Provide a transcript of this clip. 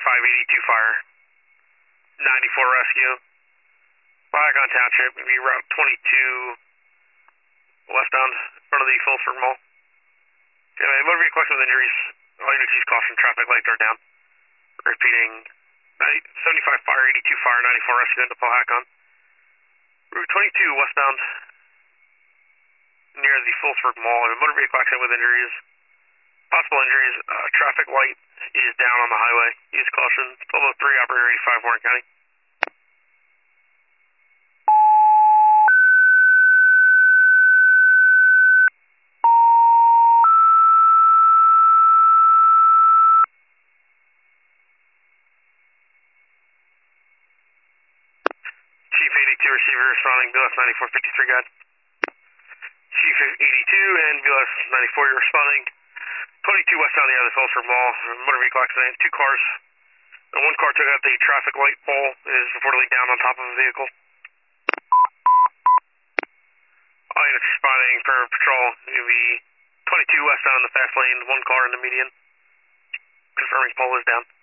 582 fire, 94 rescue. Pahakon Township, maybe Route 22 westbound, in front of the Phillipsburg Mall. Okay, motor vehicle collection with injuries. All units use caution, traffic lights are down. Repeating, 75 fire, 82 fire, 94 rescue into Pahakon. Route 22 westbound, near the Phillipsburg Mall, and a motor vehicle accident with injuries. Possible injuries, traffic light is down on the highway. Use caution. 1203, operator 85, Warren County. Chief 82 receiver responding, BLS 9453 guide. Chief 82 and BLS 94, you're responding. 22 westbound near the Phillipsburg Mall, motor vehicle accident, two cars. And one car took out the traffic light pole, is reportedly down on top of the vehicle. All units responding per patrol, you'll be 22 westbound in the fast lane, one car in the median. Confirming pole is down.